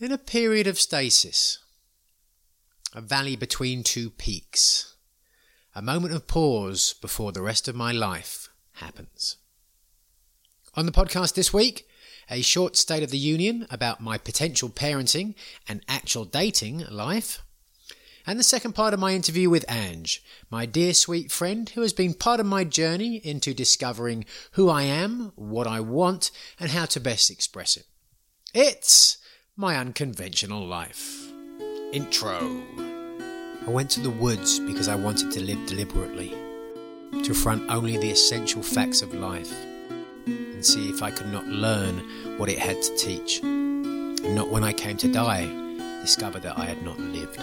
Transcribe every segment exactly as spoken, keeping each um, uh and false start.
In a period of stasis, a valley between two peaks, a moment of pause before the rest of my life happens. On the podcast this week, a short State of the Union about my potential parenting and actual dating life, and the second part of my interview with Ange, my dear sweet friend who has been part of my journey into discovering who I am, what I want, and how to best express it. It's my unconventional life. Intro. I went to the woods because I wanted to live deliberately, to front only the essential facts of life, and see if I could not learn what it had to teach, and not when I came to die, discover that I had not lived.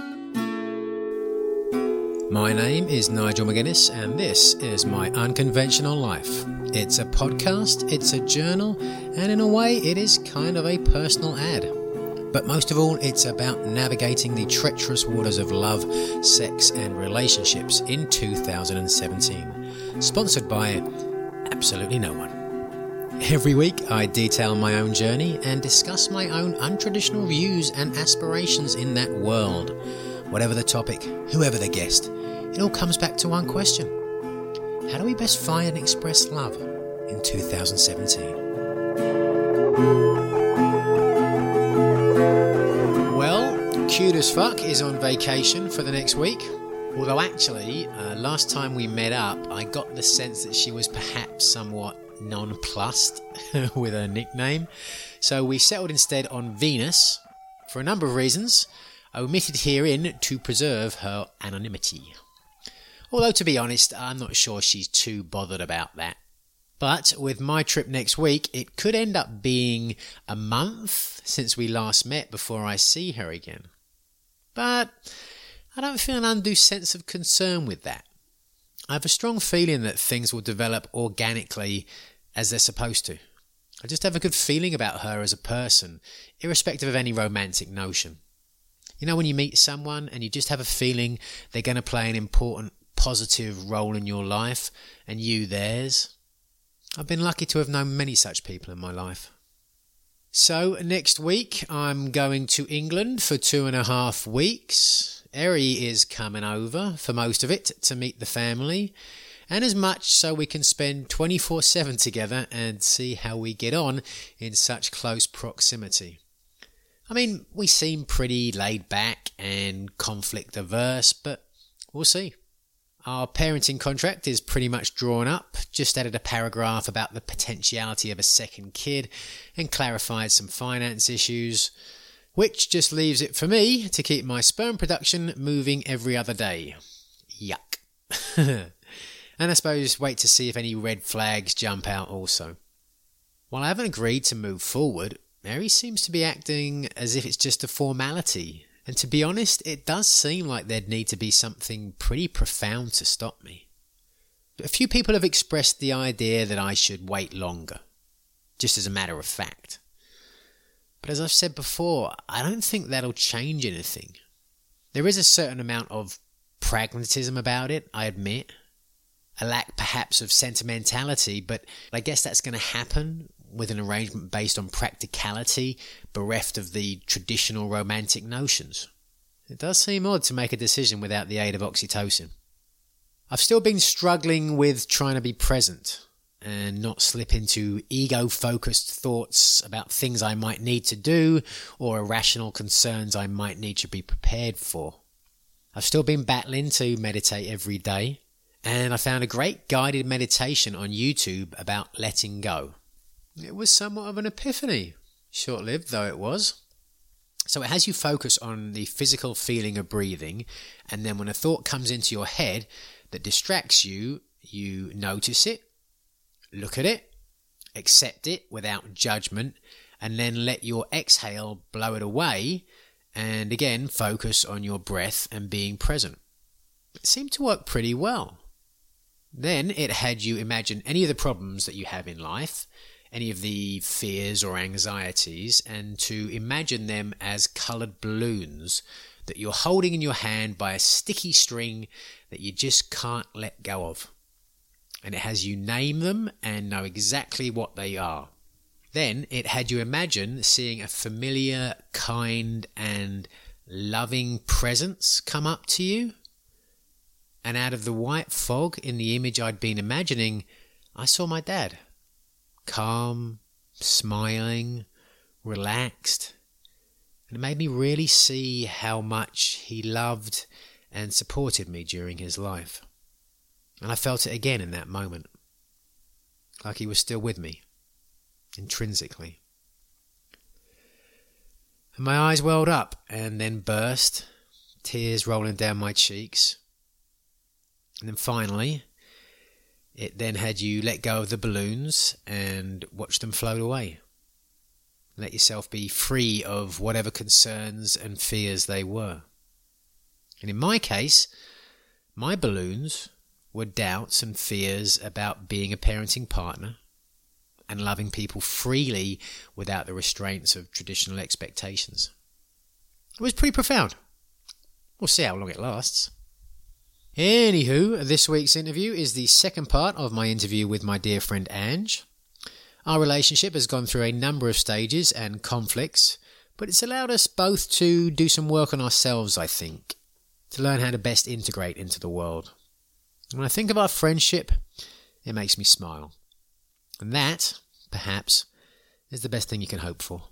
My name is Nigel McGuinness, and this is My Unconventional Life. It's a podcast, it's a journal, and in a way it is kind of a personal ad. But most of all, it's about navigating the treacherous waters of love, sex, and relationships in two thousand seventeen. Sponsored by absolutely no one. Every week I detail my own journey and discuss my own untraditional views and aspirations in that world. Whatever the topic, whoever the guest, it all comes back to one question. How do we best find and express love in two thousand seventeen? Well, Cute as Fuck is on vacation for the next week. Although actually, uh, last time we met up, I got the sense that she was perhaps somewhat nonplussed with her nickname. So we settled instead on Venus for a number of reasons, omitted herein to preserve her anonymity. Although, to be honest, I'm not sure she's too bothered about that. But with my trip next week, it could end up being a month since we last met before I see her again. But I don't feel an undue sense of concern with that. I have a strong feeling that things will develop organically as they're supposed to. I just have a good feeling about her as a person, irrespective of any romantic notion. You know when you meet someone and you just have a feeling they're going to play an important positive role in your life and you theirs? I've been lucky to have known many such people in my life. So next week I'm going to England for two and a half weeks. Eri is coming over for most of it to meet the family, and as much so we can spend twenty-four seven together and see how we get on in such close proximity. I mean, we seem pretty laid back and conflict averse, but we'll see. Our parenting contract is pretty much drawn up, just added a paragraph about the potentiality of a second kid and clarified some finance issues, which just leaves it for me to keep my sperm production moving every other day. Yuck. And I suppose wait to see if any red flags jump out also. While I haven't agreed to move forward, Mary seems to be acting as if it's just a formality. And to be honest, it does seem like there'd need to be something pretty profound to stop me. A few people have expressed the idea that I should wait longer, just as a matter of fact. But as I've said before, I don't think that'll change anything. There is a certain amount of pragmatism about it, I admit. A lack perhaps of sentimentality, but I guess that's going to happen with an arrangement based on practicality, bereft of the traditional romantic notions. It does seem odd to make a decision without the aid of oxytocin. I've still been struggling with trying to be present and not slip into ego-focused thoughts about things I might need to do or irrational concerns I might need to be prepared for. I've still been battling to meditate every day, and I found a great guided meditation on YouTube about letting go. It was somewhat of an epiphany, short-lived though it was. So it has you focus on the physical feeling of breathing, and then when a thought comes into your head that distracts you, you notice it, look at it, accept it without judgment, and then let your exhale blow it away, and again focus on your breath and being present. It seemed to work pretty well. Then it had you imagine any of the problems that you have in life, any of the fears or anxieties, and to imagine them as coloured balloons that you're holding in your hand by a sticky string that you just can't let go of. And it has you name them and know exactly what they are. Then it had you imagine seeing a familiar, kind and loving presence come up to you. And out of the white fog in the image I'd been imagining, I saw my dad. Calm, smiling, relaxed. And it made me really see how much he loved and supported me during his life. And I felt it again in that moment. Like he was still with me. Intrinsically. And my eyes welled up and then burst, tears rolling down my cheeks. And then finally, it then had you let go of the balloons and watch them float away. Let yourself be free of whatever concerns and fears they were. And in my case, my balloons were doubts and fears about being a parenting partner and loving people freely without the restraints of traditional expectations. It was pretty profound. We'll see how long it lasts. Anywho, this week's interview is the second part of my interview with my dear friend Ange. Our relationship has gone through a number of stages and conflicts, but it's allowed us both to do some work on ourselves, I think, to learn how to best integrate into the world. When I think of our friendship, it makes me smile. And that, perhaps, is the best thing you can hope for.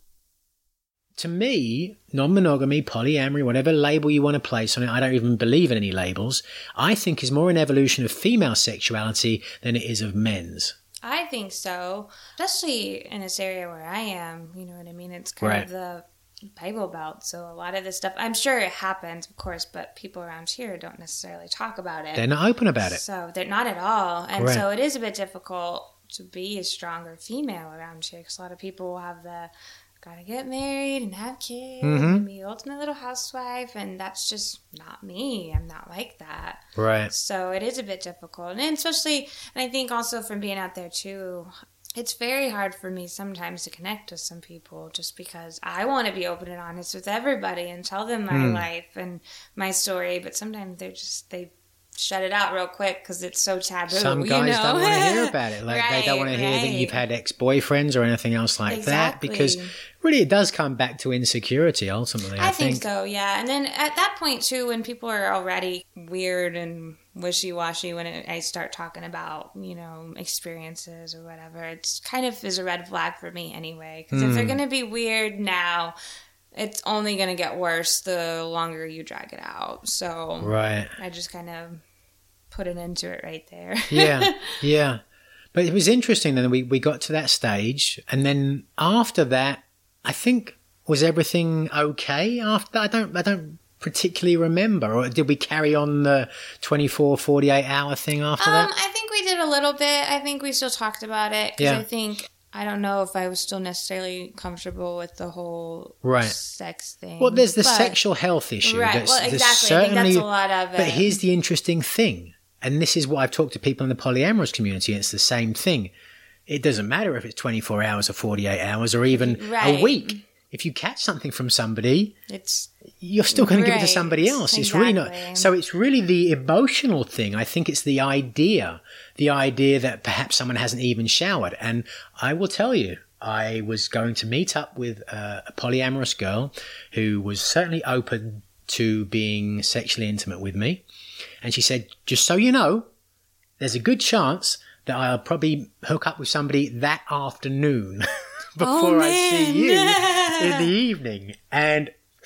To me, non-monogamy, polyamory, whatever label you want to place on it, I don't even believe in any labels, I think is more an evolution of female sexuality than it is of men's. I think so, especially in this area where I am, you know what I mean? It's kind right. of the Bible Belt, so a lot of this stuff, I'm sure it happens, of course, but people around here don't necessarily talk about it. They're not open about it. So they're not at all, and right. so it is a bit difficult to be a stronger female around here, because a lot of people will have the gotta get married and have kids mm-hmm. and be the ultimate little housewife, and that's just not me. I'm not like that. Right. So it is a bit difficult, and especially, and I think also from being out there too, it's very hard for me sometimes to connect with some people just because I want to be open and honest with everybody and tell them my mm. life and my story, but sometimes they're just, they shut it out real quick because it's so taboo. Some guys you know? don't want to hear about it. Like right, they don't want to hear right. that you've had ex-boyfriends or anything else like exactly. that, because really it does come back to insecurity ultimately. I, I think. think so, yeah. And then at that point too, when people are already weird and wishy-washy, when it, I start talking about, you know, experiences or whatever, it's kind of is a red flag for me anyway. Because mm. if they're going to be weird now, it's only going to get worse the longer you drag it out. So right. I just kind of put an end to it right there. yeah, yeah. But it was interesting then we, we got to that stage, and then after that, I think, was everything okay after that? I don't, I don't particularly remember. Or did we carry on the twenty-four, forty-eight hour thing after um, that? I think we did a little bit. I think we still talked about it. Because yeah. I think... I don't know if I was still necessarily comfortable with the whole right. sex thing. Well, there's the but, sexual health issue. Right, that's, well, exactly. I think that's a lot of it. But here's the interesting thing, and this is what I've talked to people in the polyamorous community, and it's the same thing. It doesn't matter if it's twenty-four hours or forty-eight hours or even right. a week. If you catch something from somebody, it's you're still going right. to give it to somebody else. It's exactly. really not. So it's really the emotional thing. I think it's the idea, the idea that perhaps someone hasn't even showered. And I will tell you, I was going to meet up with a, a polyamorous girl who was certainly open to being sexually intimate with me. And she said, just so you know, there's a good chance that I'll probably hook up with somebody that afternoon. Before oh, I see you in the evening. And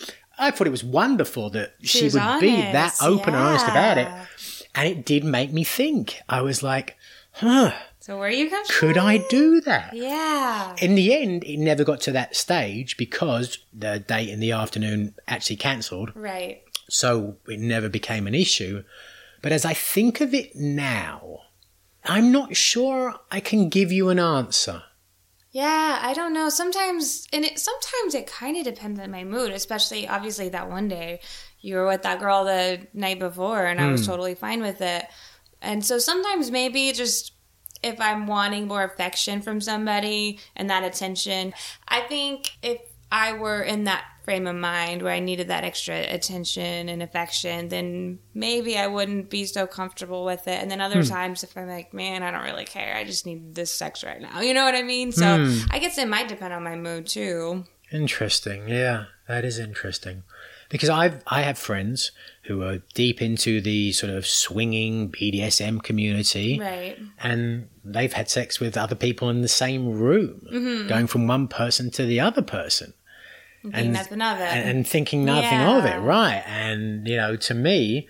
I thought it was wonderful that she, she would honest. be that open yeah. and honest about it. And it did make me think. I was like, huh. So where you come Could from? I do that? Yeah. In the end, it never got to that stage because the date in the afternoon actually cancelled. Right. So it never became an issue. But as I think of it now, I'm not sure I can give you an answer. Yeah, I don't know. Sometimes, and it, sometimes it kind of depends on my mood, especially obviously that one day you were with that girl the night before and mm. I was totally fine with it. And so sometimes maybe just if I'm wanting more affection from somebody and that attention, I think if I were in that frame of mind where I needed that extra attention and affection, then maybe I wouldn't be so comfortable with it. And then other hmm. times if I'm like, man, I don't really care. I just need this sex right now. You know what I mean? So hmm. I guess it might depend on my mood too. Interesting. Yeah, that is interesting. Because I've, I have friends who are deep into the sort of swinging B D S M community. Right. And they've had sex with other people in the same room, mm-hmm. going from one person to the other person. Thinking nothing of it. And, and thinking nothing yeah. of it, right. And, you know, to me,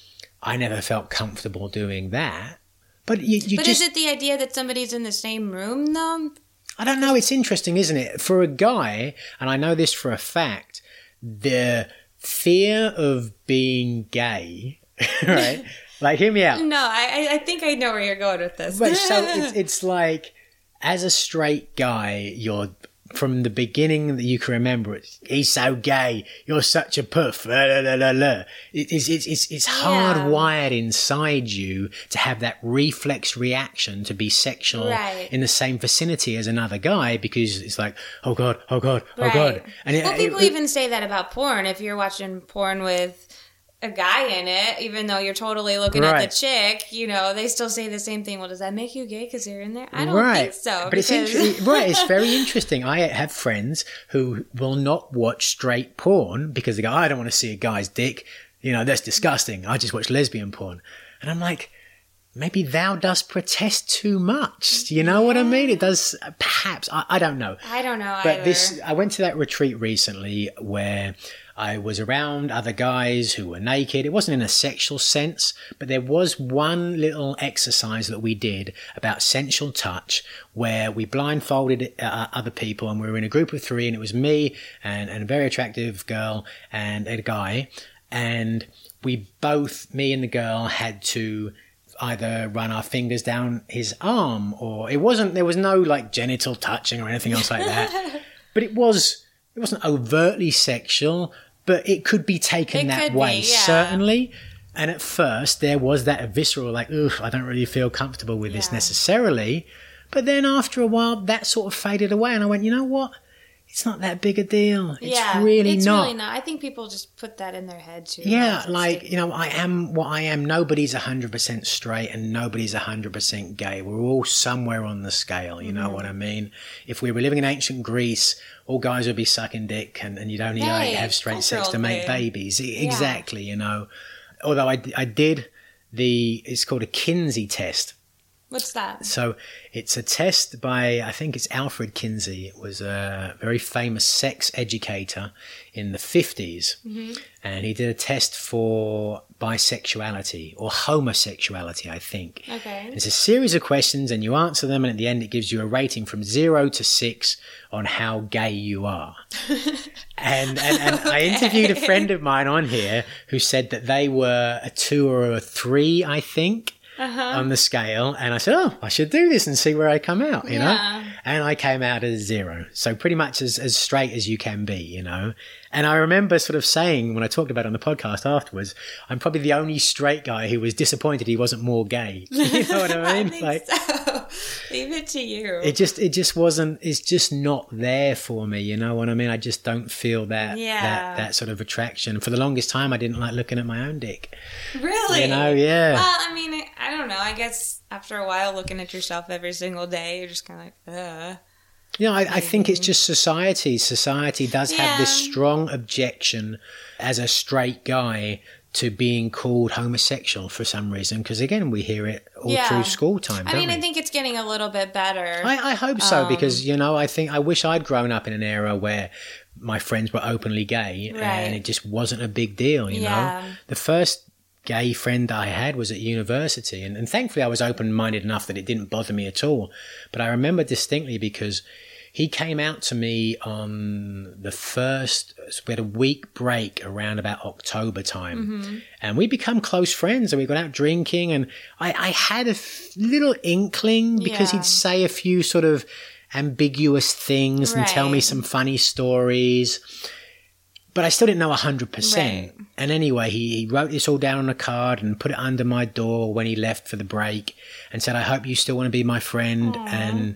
I never felt comfortable doing that. But you, you But just... is it the idea that somebody's in the same room, though? I don't know. It's interesting, isn't it? For a guy, and I know this for a fact, the fear of being gay, right? Like, hear me out. No, I, I think I know where you're going with this. But so it's, it's like, as a straight guy, you're... from the beginning that you can remember, it's, he's so gay, you're such a puff, la, la, la, la, la. It, it's, it's, it's, it's hardwired yeah. inside you to have that reflex reaction to be sexual right. in the same vicinity as another guy, because it's like, oh God, oh God, oh right. God. And well, it, people it, even say that about porn. If you're watching porn with a guy in it, even though you're totally looking right. at the chick, you know, they still say the same thing. Well, does that make you gay because you're in there? I don't right. think so. But because... it's interesting. Right, it's very interesting. I have friends who will not watch straight porn because they go, I don't want to see a guy's dick. You know, that's disgusting. I just watch lesbian porn. And I'm like, maybe thou dost protest too much. You know yeah. what I mean? It does, perhaps. I, I don't know. I don't know But either. this, I went to that retreat recently where I was around other guys who were naked. It wasn't in a sexual sense, but there was one little exercise that we did about sensual touch where we blindfolded uh, other people, and we were in a group of three, and it was me and, and a very attractive girl and a guy. And we both, me and the girl, had to either run our fingers down his arm, or it wasn't, there was no like genital touching or anything else like that. But it was, it wasn't overtly sexual, but it could be taken it that could way, be, yeah. certainly. And at first there was that visceral like, ugh, I don't really feel comfortable with yeah. this necessarily. But then after a while that sort of faded away, and I went, you know what? It's not that big a deal. It's yeah, really it's not. really not. I think people just put that in their head too. Yeah, like, you know, I am what I am. Nobody's one hundred percent straight and nobody's one hundred percent gay. We're all somewhere on the scale, you mm-hmm. know what I mean? If we were living in ancient Greece, all guys would be sucking dick and, and you'd only hey, like, have straight sex to make thing. babies. Exactly, yeah. you know. Although I, I did the, it's called a Kinsey test. What's that? So it's a test by, I think it's Alfred Kinsey. It was a very famous sex educator in the fifties. Mm-hmm. And he did a test for bisexuality or homosexuality, I think. Okay. And it's a series of questions and you answer them, and at the end it gives you a rating from zero to six on how gay you are. and and, and okay. I interviewed a friend of mine on here who said that they were a two or a three, I think. Uh-huh. on the scale, and I said, oh, I should do this and see where I come out, you yeah. know, and I came out as zero, so pretty much as, as straight as you can be, you know. And I remember sort of saying when I talked about it on the podcast afterwards, I'm probably the only straight guy who was disappointed he wasn't more gay. You know what I mean? I think like, so. Leave it to you. It just, it just wasn't. It's just not there for me. You know what I mean? I just don't feel that, yeah. that, that sort of attraction. For the longest time, I didn't like looking at my own dick. Really? You know? Yeah. Well, I mean, I don't know. I guess after a while, looking at yourself every single day, you're just kind of like, ugh. You know, I, I think it's just society. Society does yeah. have this strong objection as a straight guy to being called homosexual for some reason. Because, again, we hear it all yeah. through school time, I don't mean, we? I think it's getting a little bit better. I, I hope so, um, because, you know, I think I wish I'd grown up in an era where my friends were openly gay right. and it just wasn't a big deal, you yeah. know. The first gay friend I had was at university, and, and thankfully I was open-minded enough that it didn't bother me at all. But I remember distinctly because he came out to me on the first, we had a week break around about October time, mm-hmm. and we become close friends, and we got out drinking, and I, I had a f- little inkling because yeah. he'd say a few sort of ambiguous things right. and tell me some funny stories. But I still didn't know one hundred percent. Right. And anyway, he, he wrote this all down on a card and put it under my door when he left for the break and said, I hope you still want to be my friend. Aww. And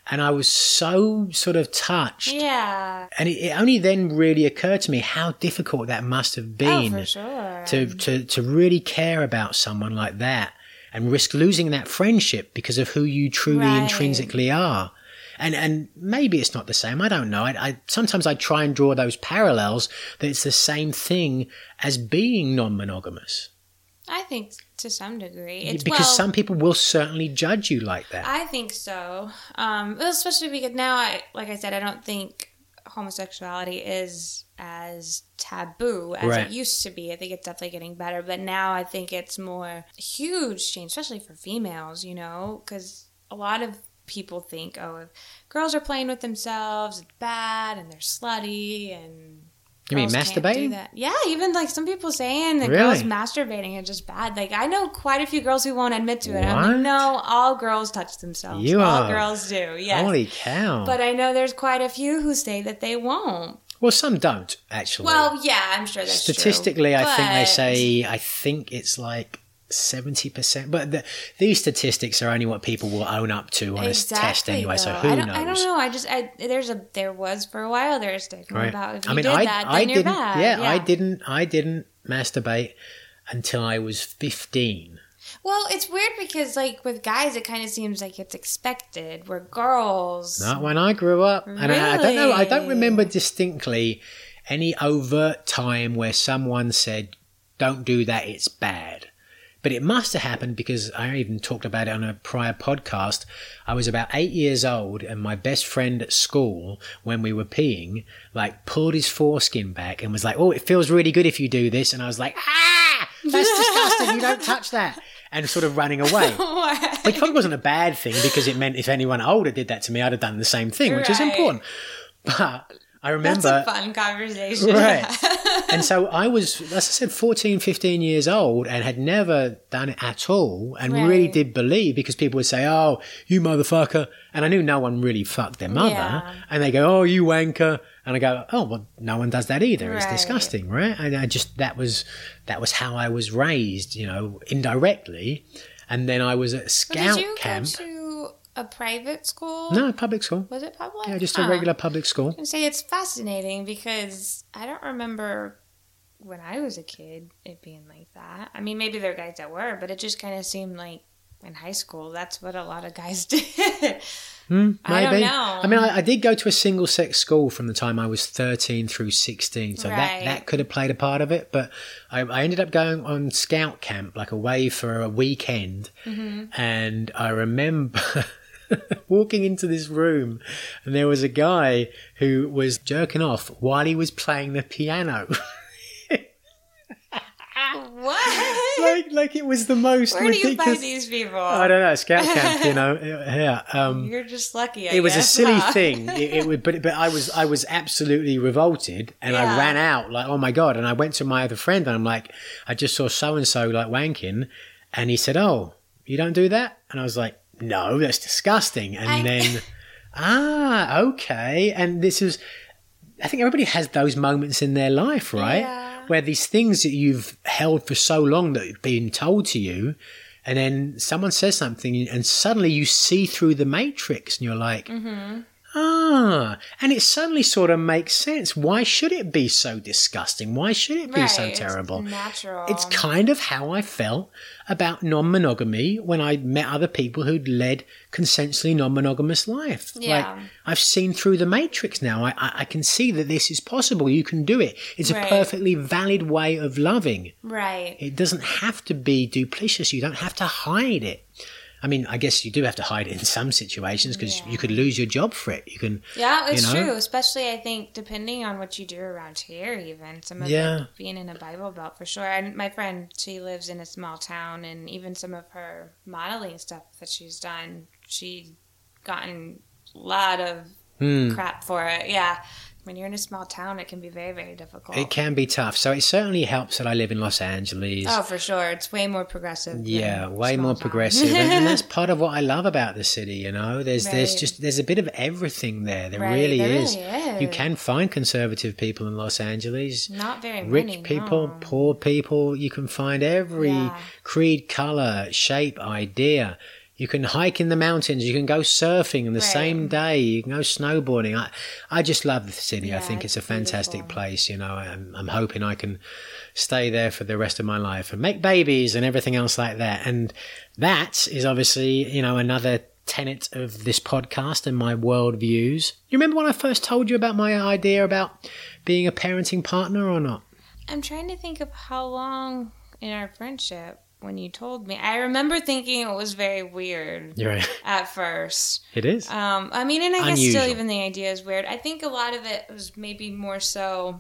And I was so sort of touched. Yeah. And it, it only then really occurred to me how difficult that must have been. Oh, for sure. To, to, to really care about someone like that and risk losing that friendship because of who you truly Right. intrinsically are. And and maybe it's not the same. I don't know. I, I sometimes I try and draw those parallels that it's the same thing as being non-monogamous. I think to some degree. It's, Because well, some people will certainly judge you like that. I think so. Um, well, especially because now, I, like I said, I don't think homosexuality is as taboo as Right. it used to be. I think it's definitely getting better, but now I think it's more a huge change, especially for females, you know, because a lot of people think, oh, if girls are playing with themselves, it's bad and they're slutty and You mean girls can't do masturbating? that. Yeah, even like some people saying that Really? girls masturbating is just bad. Like I know quite a few girls who won't admit to it. I'm What? like, no, all girls touch themselves. You all are- girls do. Yes. Holy cow. But I know there's quite a few who say that they won't. Well, some don't, actually. Well, yeah, I'm sure that's true. Statistically, I think they But- say, I think it's like seventy percent. But the, these statistics are only what people will own up to on a test Exactly, anyway, so though. who I don't, knows? I don't know. I just, I, there's a, there was for a while there a stigma Right. about if you I mean, did I, that, then I you're didn't, bad. yeah, I didn't, I didn't masturbate until I was fifteen. Well, it's weird because, like, with guys, it kind of seems like it's expected. Where girls, Not when I grew up. And I, I don't know, I don't Really? remember distinctly any overt time where someone said, don't do that, it's bad. But it must have happened because I even talked about it on a prior podcast. I was about eight years old and my best friend at school, when we were peeing, like pulled his foreskin back and was like, oh, it feels really good if you do this. And I was like, ah, that's disgusting. You don't touch that. And sort of running away. Which probably wasn't a bad thing because it meant if anyone older did that to me, I'd have done the same thing, which is Right. important. But I remember... That's a fun conversation. Right. And so I was, as I said, fourteen, fifteen years old and had never done it at all and really Right. did believe because people would say, oh, you motherfucker. And I knew no one really fucked their mother. Yeah. And they go, oh, you wanker. And I go, oh, well, no one does that either. It's Right. disgusting, right? And I just, that was, that was how I was raised, you know, indirectly. And then I was at Well, scout did you camp. go to a private school? No, public school. Was it public? Yeah, just Huh. a regular public school. I say it's fascinating because I don't remember when I was a kid it being like that. I mean, maybe there are guys that were, but it just kind of seemed like in high school that's what a lot of guys did. Hmm, I don't maybe. know. I mean, I, I did go to a single sex school from the time I was thirteen through sixteen, so that, Right. that could have played a part of it. But I, I ended up going on scout camp, like away for a weekend, Mm-hmm. and I remember walking into this room, and there was a guy who was jerking off while he was playing the piano. What? like, like it was the most Where do you ridiculous. find these people? I don't know, scout camp, you know. Yeah. Um, You're just lucky. I it was a guess, silly huh? thing. It, it would, but but I was I was absolutely revolted, and I Yeah. ran out like, oh my god! And I went to my other friend, and I'm like, I just saw so and so like wanking, and he said, oh, you don't do that, and I was like, no, that's disgusting. And I- then, ah, okay, and this is, I think everybody has those moments in their life, right? Yeah. Where these things that you've held for so long that have been told to you, and then someone says something and suddenly you see through the matrix and you're like, Mm-hmm. ah, and it suddenly sort of makes sense. Why should it be so disgusting? Why should it be so Right, it's terrible? natural. It's kind of how I felt about non-monogamy when I met other people who'd led consensually non-monogamous life. Yeah. Like, I've seen through the matrix now. I, I, I can see that this is possible. You can do it. It's a Right. perfectly valid way of loving. Right. It doesn't have to be duplicitous. You don't have to hide it. I mean, I guess you do have to hide it in some situations because Yeah. you could lose your job for it. You can, Yeah, it's you know? true. Especially, I think, depending on what you do around here, even some of Yeah. it being in a Bible Belt for sure. And my friend, she lives in a small town, and even some of her modeling stuff that she's done, she's gotten a lot of Hmm. crap for it. Yeah. When you're in a small town, it can be very, very difficult. It can be tough. So it certainly helps that I live in Los Angeles. Oh, for sure. It's way more progressive. than Yeah, way small more town. progressive, and, and that's part of what I love about the city. You know, there's there's Right. just there's a bit of everything there. There Right, really there is. really You is. can find conservative people in Los Angeles. Not very Rich many, people, no. poor people. You can find every Yeah. creed, color, shape, idea. You can hike in the mountains. You can go surfing in the Right. same day. You can go snowboarding. I, I just love the city. Yeah, I think it's, it's a fantastic beautiful. place. You know, I'm, I'm hoping I can stay there for the rest of my life and make babies and everything else like that. And that is obviously, you know, another tenet of this podcast and my world views. You remember when I first told you about my idea about being a parenting partner or not? I'm trying to think of how long in our friendship when you told me. I remember thinking it was very weird You're right. at first. It is. Um, I mean, and I guess Unusual. still even the idea is weird. I think a lot of it was maybe more so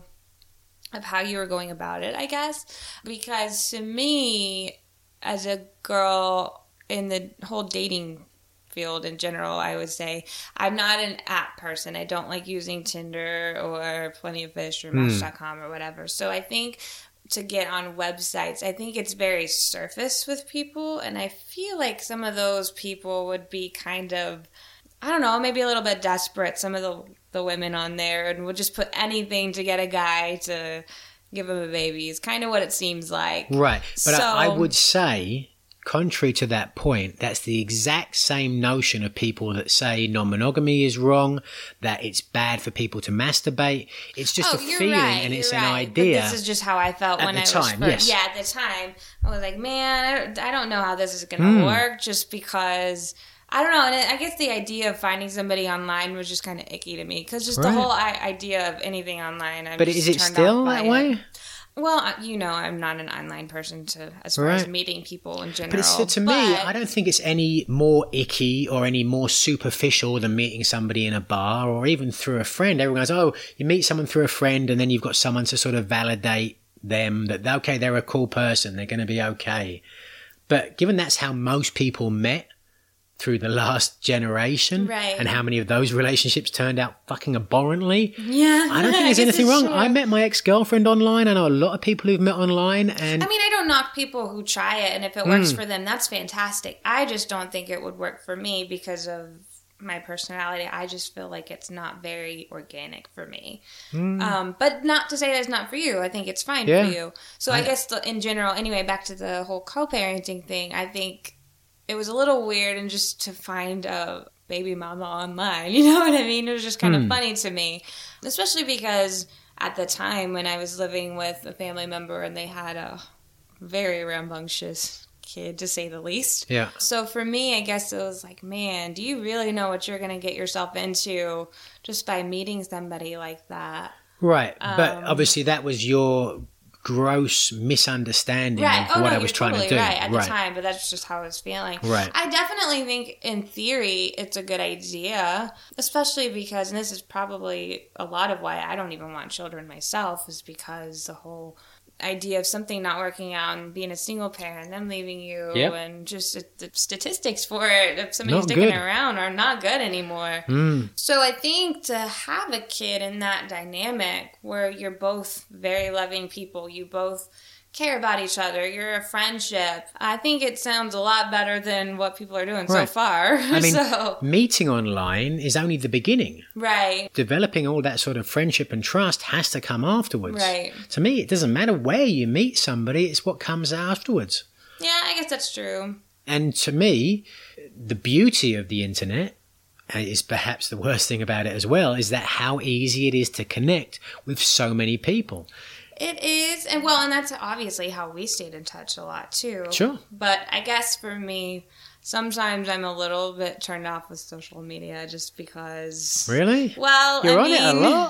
of how you were going about it, I guess. Because to me, as a girl in the whole dating field in general, I would say I'm not an app person. I don't like using Tinder or Plenty of Fish or Match dot com or whatever. So I think to get on websites, I think it's very surface with people, and I feel like some of those people would be kind of, I don't know, maybe a little bit desperate, some of the the women on there, and would just put anything to get a guy to give him a baby is kind of what it seems like. Right. But So- I, I would say, contrary to that point, that's the exact same notion of people that say non-monogamy is wrong, that it's bad for people to masturbate. It's just Oh, a you're feeling right, and it's you're an right. idea. But this is just how I felt At when the I was time, first. yes. Yeah, at the time, I was like, man, I don't, I don't know how this is going to Hmm. work. Just because I don't know, and I guess the idea of finding somebody online was just kind of icky to me because just the Right. whole I- idea of anything online. I'm But just is it turned still off by that it. way? Well, uh, you know, I'm not an online person to as far as Right. meeting people in general. But it's, to me, but- I don't think it's any more icky or any more superficial than meeting somebody in a bar or even through a friend. Everyone goes, oh, you meet someone through a friend and then you've got someone to sort of validate them that, okay, they're a cool person, they're going to be okay. But given that's how most people met through the last generation Right. and how many of those relationships turned out fucking abhorrently, Yeah, I don't think there's guess anything it's wrong. true. I met my ex-girlfriend online. I know a lot of people who've met online and I mean, I don't knock people who try it, and if it Hmm. works for them, that's fantastic. I just don't think it would work for me because of my personality. I just feel like it's not very organic for me. Um, but not to say that it's not for you. I think it's fine Hmm. Yeah. for you. So I, I- guess the, in general, anyway, back to the whole co-parenting thing, I think it was a little weird and just to find a baby mama online. You know what I mean? It was just kind Hmm. of funny to me, especially because at the time when I was living with a family member and they had a very rambunctious kid, to say the least. yeah. So for me, I guess it was like, man, do you really know what you're going to get yourself into just by meeting somebody like that? Right, but Um, obviously that was your gross misunderstanding Right. of Oh, what no, I was you're trying totally to do. right at right. the time, but that's just how I was feeling. Right. I definitely think, in theory, it's a good idea, especially because, and this is probably a lot of why I don't even want children myself, is because the whole idea of something not working out and being a single parent, them leaving you, Yep. and just the statistics for it, if somebody's Not sticking good. around, are not good anymore. Mm. So I think to have a kid in that dynamic where you're both very loving people, you both care about each other, you're a friendship, I think it sounds a lot better than what people are doing so Right. far. I mean, so, meeting online is only the beginning. right, Developing all that sort of friendship and trust has to come afterwards. right. To me, it doesn't matter where you meet somebody, it's what comes afterwards. Yeah, I guess that's true. And to me, the beauty of the internet, and is perhaps the worst thing about it as well, is that how easy it is to connect with so many people. It is, and well, and that's obviously how we stayed in touch a lot too. Sure. But I guess for me, sometimes I'm a little bit turned off with social media just because. Really? Well, You're I on mean, it a lot?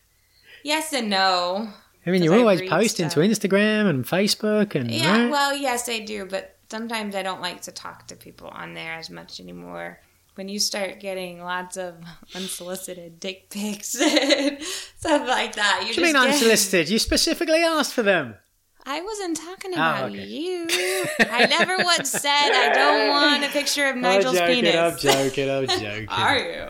Yes and no. I mean, 'Cause you're I always read posting stuff. to Instagram and Facebook and Yeah, right? well, yes, I do, but sometimes I don't like to talk to people on there as much anymore. When you start getting lots of unsolicited dick pics and stuff like that, you What just do you mean get- unsolicited? You specifically asked for them. I wasn't talking about okay. you. I never once said I don't want a picture of Nigel's I'm joking, penis. I'm joking, I'm joking. Are you?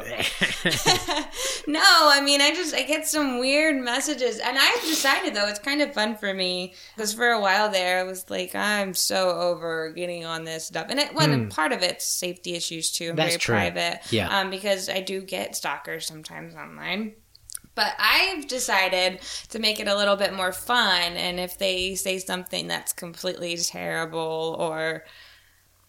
No, I mean, I just, I get some weird messages. And I've decided, though, it's kind of fun for me. Because for a while there, I was like, I'm so over getting on this stuff. And it wasn't part of it's safety issues, too. I'm That's very true. private. Yeah. Um, because I do get stalkers sometimes online. But I've decided to make it a little bit more fun. And if they say something that's completely terrible or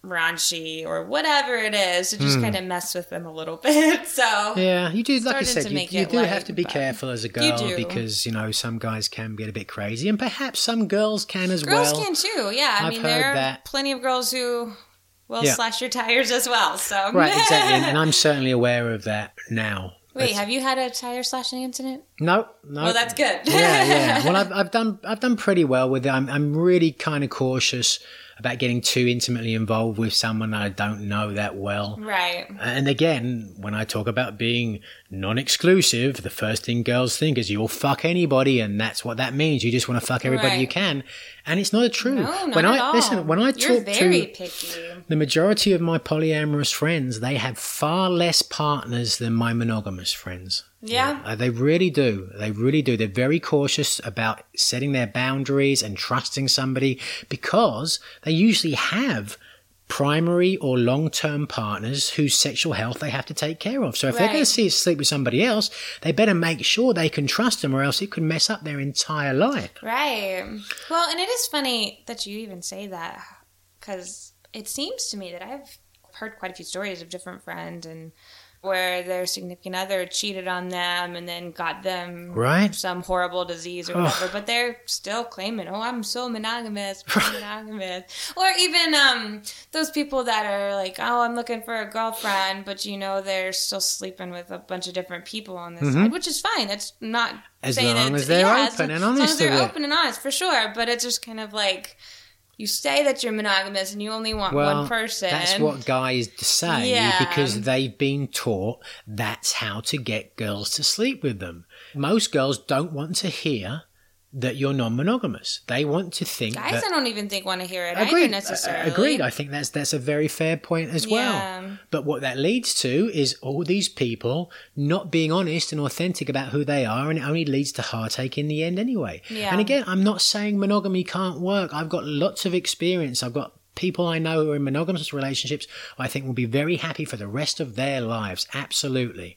raunchy or whatever it is to just mm. kind of mess with them a little bit. So yeah, you do. Like I said, you, you do light, have to be careful as a girl because, you know, some guys can get a bit crazy and perhaps some girls can as girls well. Girls can too, yeah. I I've mean, heard there are that. plenty of girls who will yeah. slash your tires as well. So right, exactly. And I'm certainly aware of that now. Wait, That's... have you had a tire slashing incident? No, no. Well, that's good. yeah, yeah. Well, I've I've done I've done pretty well with it. I'm I'm really kind of cautious about getting too intimately involved with someone that I don't know that well. Right. And again, when I talk about being non-exclusive, the first thing girls think is you'll fuck anybody, and that's what that means. You just want to fuck everybody right. you can. And it's not true. No, not when at I all. listen, when I You're talk very to picky. The majority of my polyamorous friends, they have far less partners than my monogamous friends. Yeah. yeah. They really do. They really do. They're very cautious about setting their boundaries and trusting somebody because they usually have primary or long-term partners whose sexual health they have to take care of. So if right. they're going to see sleep with somebody else, they better make sure they can trust them or else it could mess up their entire life. Right. Well, and it is funny that you even say that because it seems to me that I've heard quite a few stories of different friends and where their significant other cheated on them and then got them right. some horrible disease or whatever, but they're still claiming, oh, I'm so monogamous, I'm monogamous. Or even um, those people that are like, oh, I'm looking for a girlfriend, but you know they're still sleeping with a bunch of different people on the mm-hmm. side, which is fine. That's not as saying long that as they're yeah, open as, and honest. As long as they're with open and honest, for sure. But it's just kind of like, you say that you're monogamous and you only want well, one person. That's what guys say yeah. because they've been taught that's how to get girls to sleep with them. Most girls don't want to hear that you're non-monogamous. They want to think Guys, that... I don't even think want to hear it agreed, either necessarily. Uh, agreed. I think that's that's a very fair point as well. Yeah. But what that leads to is all these people not being honest and authentic about who they are, and it only leads to heartache in the end anyway. Yeah. And again, I'm not saying monogamy can't work. I've got lots of experience. I've got people I know who are in monogamous relationships I think will be very happy for the rest of their lives. Absolutely.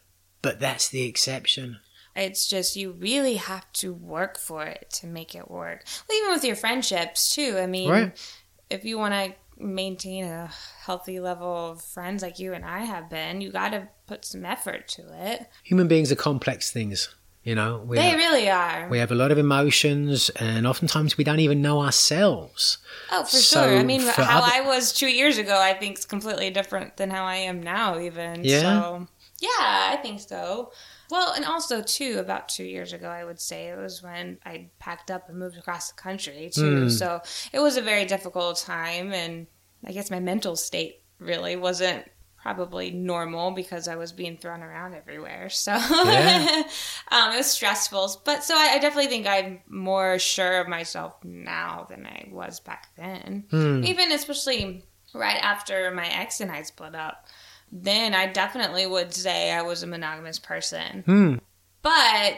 But that's the exception. It's just you really have to work for it to make it work. Well, even with your friendships, too. I mean, right. if you want to maintain a healthy level of friends like you and I have been, you got to put some effort to it. Human beings are complex things, you know. We they have, really are. We have a lot of emotions, and oftentimes we don't even know ourselves. Oh, for so sure. I mean, how other... I was two years ago, I think is completely different than how I am now, even. Yeah? So, yeah, I think so. Well, and also, too, about two years ago, I would say, it was when I packed up and moved across the country, too. Mm. So it was a very difficult time, and I guess my mental state really wasn't probably normal because I was being thrown around everywhere. So yeah. um, it was stressful. But so I, I definitely think I'm more sure of myself now than I was back then. Mm. Even especially right after my ex and I split up. Then I definitely would say I was a monogamous person. Hmm. But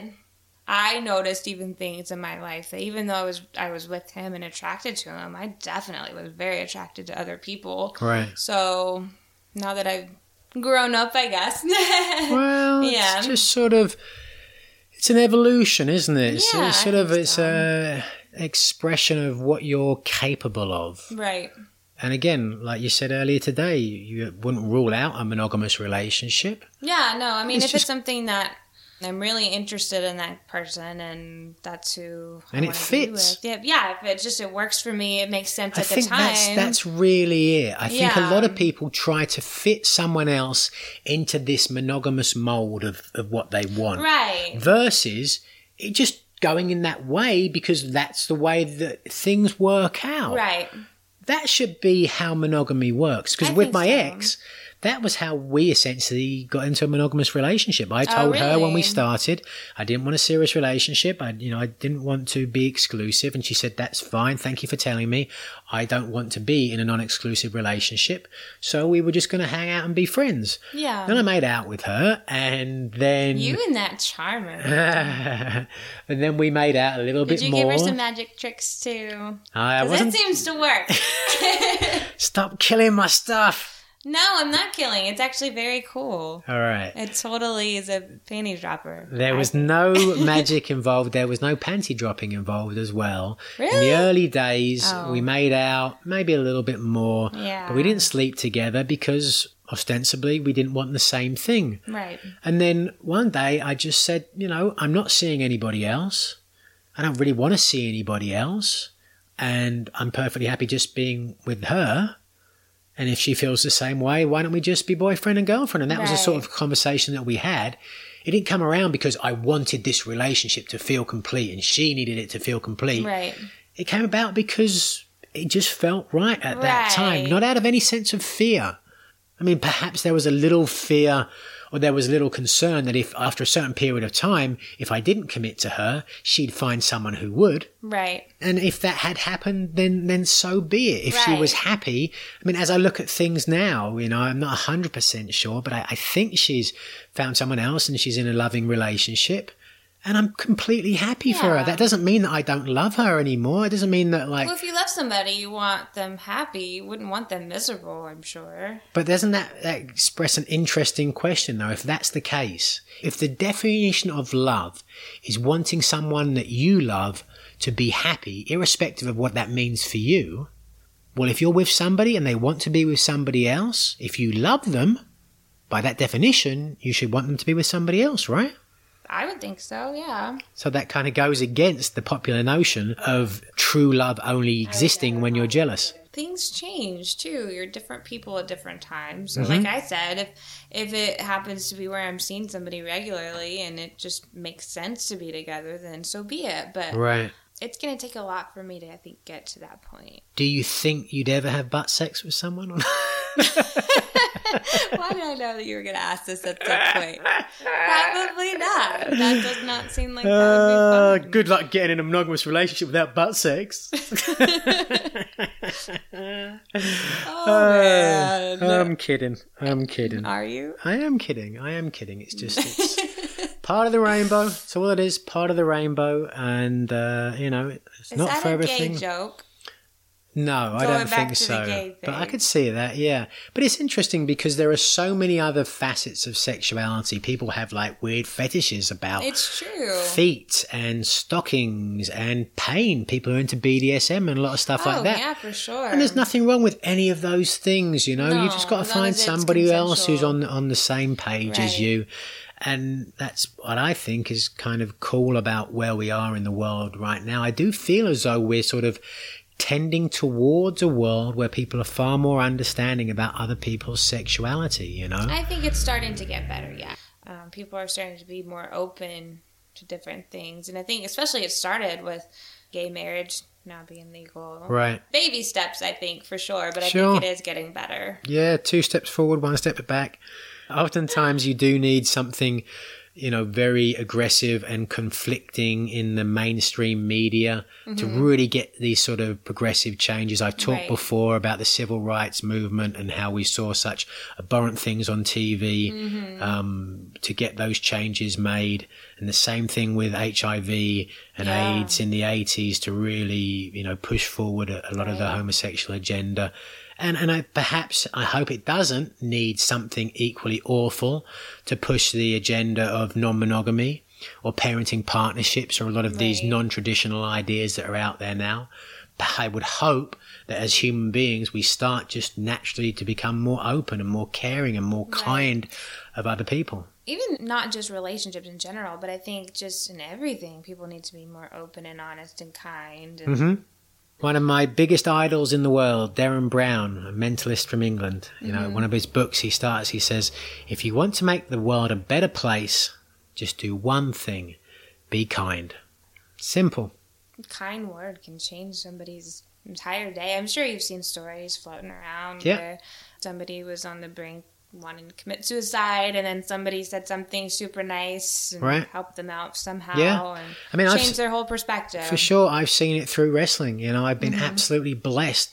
I noticed even things in my life that even though I was I was with him and attracted to him, I definitely was very attracted to other people. Right. So now that I've grown up, I guess. Well, yeah. It's just sort of, it's an evolution, isn't it? It's, yeah, it's sort of, it's so. a expression of what you're capable of. Right. And again, like you said earlier today, you wouldn't rule out a monogamous relationship. Yeah, no. I mean, it's if just, it's something that I'm really interested in that person and that's who and I it fits. Be with. Yeah, yeah, if it just it works for me, it makes sense I at think the time. That's, that's really it. I think yeah. a lot of people try to fit someone else into this monogamous mold of, of what they want. Right. Versus it just going in that way because that's the way that things work out. Right. That should be how monogamy works. Because with my so. ex, that was how we essentially got into a monogamous relationship. I told oh, really? her when we started, I didn't want a serious relationship. I, you know, I didn't want to be exclusive. And she said, that's fine. Thank you for telling me. I don't want to be in a non-exclusive relationship. So we were just going to hang out and be friends. Yeah. Then I made out with her and then... You and that charmer. And then we made out a little Did bit more. Did you more. give her some magic tricks too? I wasn't... that seems to work. Stop killing my stuff. No, I'm not killing. It's actually very cool. All right. It totally is a panty dropper. There was no magic involved. There was no panty dropping involved as well. Really? In the early days, Oh. we made out maybe a little bit more. Yeah. But we didn't sleep together because ostensibly we didn't want the same thing. Right. And then one day I just said, you know, I'm not seeing anybody else. I don't really want to see anybody else. And I'm perfectly happy just being with her. And if she feels the same way, why don't we just be boyfriend and girlfriend? And that was the sort Right. of conversation that we had. It didn't come around because I wanted this relationship to feel complete and she needed it to feel complete. Right. It came about because it just felt right at that time, Right. not out of any sense of fear. I mean, perhaps there was a little fear or there was a little concern that if after a certain period of time, if I didn't commit to her, she'd find someone who would. Right. And if that had happened, then then so be it. If she Right. was happy, I mean, as I look at things now, you know, I'm not one hundred percent sure, but I, I think she's found someone else and she's in a loving relationship. And I'm completely happy for her. Yeah. That doesn't mean that I don't love her anymore. It doesn't mean that, like... Well, if you love somebody, you want them happy. You wouldn't want them miserable, I'm sure. But doesn't that, that express an interesting question, though, if that's the case? If the definition of love is wanting someone that you love to be happy, irrespective of what that means for you, well, if you're with somebody and they want to be with somebody else, if you love them, by that definition, you should want them to be with somebody else, right? I would think so, yeah. So that kind of goes against the popular notion of true love only existing when you're jealous. Things change too. You're different people at different times. So Mhm. like I said, if if it happens to be where I'm seeing somebody regularly and it just makes sense to be together, then so be it. But Right. it's going to take a lot for me to, I think, get to that point. Do you think you'd ever have butt sex with someone? Why did I know that you were going to ask this at some point? Probably not. That does not seem like that Uh, would be fun. good luck getting in a monogamous relationship without butt sex. Oh, man. I'm kidding. I'm kidding. Are you? I am kidding. I am kidding. It's just it's part of the rainbow. It's all it is. Part of the rainbow, and uh, you know, it's Is not that for a everything. gay joke? No, I Going don't back think to the so. gay But I thing. could see that, yeah. But it's interesting because there are so many other facets of sexuality. People have like weird fetishes about It's true. feet and stockings and pain. People are into B D S M and a lot of stuff oh, like that. yeah, for sure. And there's nothing wrong with any of those things, you know. No, You've just got to as long find as it's somebody else who's consensual. on on the same page as Right. you. And that's what I think is kind of cool about where we are in the world right now. I do feel as though we're sort of tending towards a world where people are far more understanding about other people's sexuality, you know? I think it's starting to get better, yeah. Um, people are starting to be more open to different things. And I think especially it started with gay marriage now being legal. Right. Baby steps, I think, for sure. But I Sure. think it is getting better. Yeah, two steps forward, one step back. Oftentimes you do need something, you know, very aggressive and conflicting in the mainstream media to really get these sort of progressive changes. I've talked Right. before about the civil rights movement and how we saw such abhorrent things on T V um, to get those changes made. And the same thing with H I V and Yeah. AIDS in the eighties to really, you know, push forward a, a lot of the Right. homosexual agenda. And and I perhaps I hope it doesn't need something equally awful to push the agenda of non-monogamy or parenting partnerships or a lot of these Right. non-traditional ideas that are out there now. But I would hope that as human beings we start just naturally to become more open and more caring and more Right. kind of other people. Even not just relationships in general, but I think just in everything, people need to be more open and honest and kind. And hmm One of my biggest idols in the world, Derren Brown, a mentalist from England. You know, one of his books, he starts, he says, if you want to make the world a better place, just do one thing, be kind. Simple. a kind word can change somebody's entire day. I'm sure you've seen stories floating around Yeah. where somebody was on the brink wanting to commit suicide, and then somebody said something super nice and Right. helped them out somehow, Yeah. and I mean, I've changed s- their whole perspective. For sure, I've seen it through wrestling. You know, I've been absolutely blessed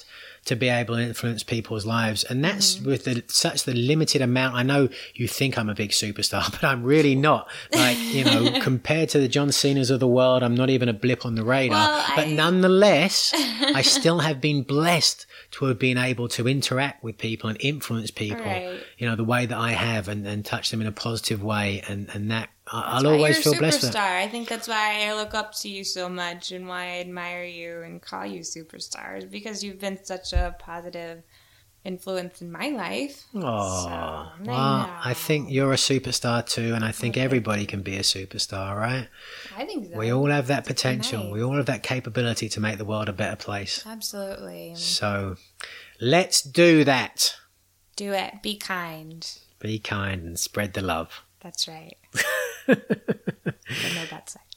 to be able to influence people's lives. And that's Mm-hmm. with the, such the limited amount. I know you think I'm a big superstar, but I'm really not. Like, you know, compared to the John Cena's of the world, I'm not even a blip on the radar. Well, but I- nonetheless, I still have been blessed to have been able to interact with people and influence people, Right. you know, the way that I have, and, and touch them in a positive way. And, and that I- I'll That's why always you're feel a blessed for superstar. that. I think that's why I look up to you so much and why I admire you and call you superstars, because you've been such a positive influence in my life. Oh, So, well, I I think know. you're a superstar too, and I think Okay. everybody can be a superstar, right? I think so. We all have that potential. Nice. We all have that capability to make the world a better place. Absolutely. So let's do that. Do it. Be kind. Be kind and spread the love. That's right. But no bad sex.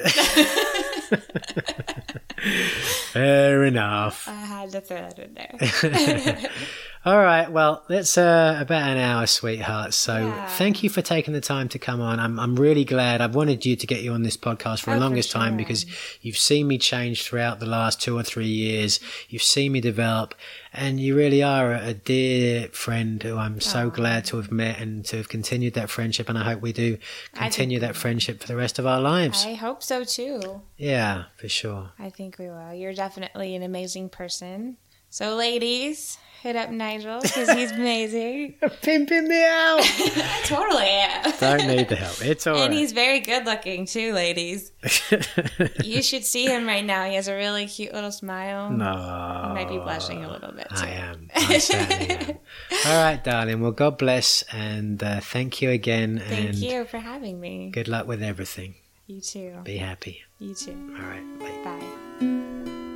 Fair enough. I had to throw that in there. All right. Well, that's uh, about an hour, sweetheart. So Yeah. thank you for taking the time to come on. I'm I'm really glad. I've wanted you to get you on this podcast for Oh, the for longest time sure. because you've seen me change throughout the last two or three years. You've seen me develop, and you really are a, a dear friend who I'm so Aw. glad to have met and to have continued that friendship. And I hope we do I continue think that friendship for the rest of our lives. I hope so too. Yeah, for sure. I think we will. You're definitely an amazing person. So, ladies, hit up Nigel because he's amazing. Pimping me out. I totally am. Don't need the help. It's all And right. he's very good looking too, ladies. You should see him right now. He has a really cute little smile. No. I might be blushing a little bit too. I am. I certainly am. All right, darling. Well, God bless, and uh, thank you again. Thank and you for having me. good luck with everything. You too. Be happy. You too. All right. Bye. Bye.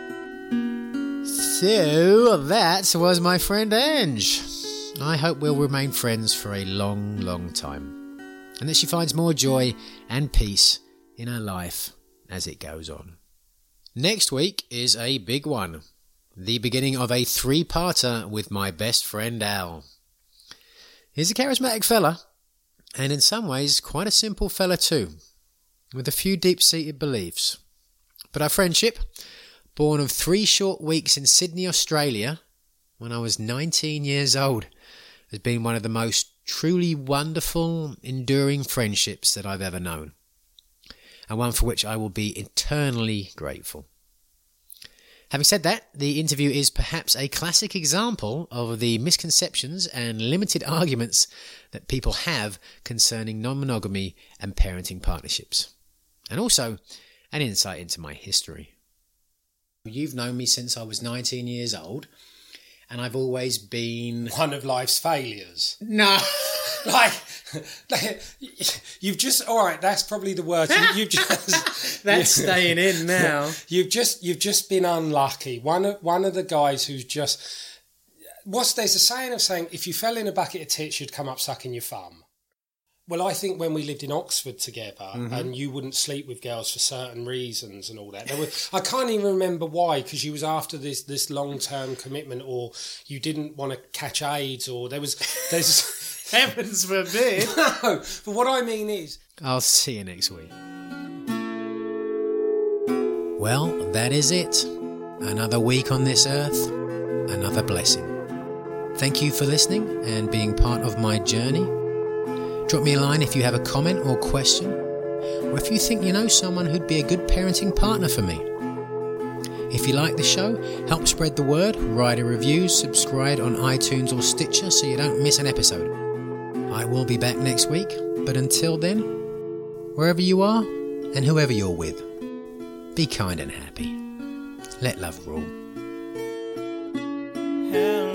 So that was my friend Ange. I hope we'll remain friends for a long, long time, and that she finds more joy and peace in her life as it goes on. Next week is a big one. The beginning of a three-parter with my best friend Al. He's a charismatic fella, and in some ways quite a simple fella too, with a few deep-seated beliefs. But our friendship, born of three short weeks in Sydney, Australia, when I was nineteen years old, has been one of the most truly wonderful, enduring friendships that I've ever known, and one for which I will be eternally grateful. Having said that, the interview is perhaps a classic example of the misconceptions and limited arguments that people have concerning non-monogamy and parenting partnerships, and also an insight into my history. You've known me since I was nineteen years old, and I've always been... One of life's failures. No! Like, you've just, all right, that's probably the word. You, you've just... That's staying in now. You've just, you've just been unlucky. One of, one of the guys who's just... What's, there's a saying of saying, if you fell in a bucket of tits, you'd come up sucking your thumb. Well, I think when we lived in Oxford together, mm-hmm. and you wouldn't sleep with girls for certain reasons and all that. There were, I can't even remember why, because you was after this this long term commitment, or you didn't want to catch AIDS, or there was there's Heavens forbid. no. But what I mean is, I'll see you next week. Well, that is it. Another week on this earth, another blessing. Thank you for listening and being part of my journey. Drop me a line if you have a comment or question, or if you think you know someone who'd be a good parenting partner for me. If you like the show, help spread the word, write a review, subscribe on iTunes or Stitcher so you don't miss an episode. I will be back next week, but until then, wherever you are and whoever you're with, be kind and happy. Let love rule. hello.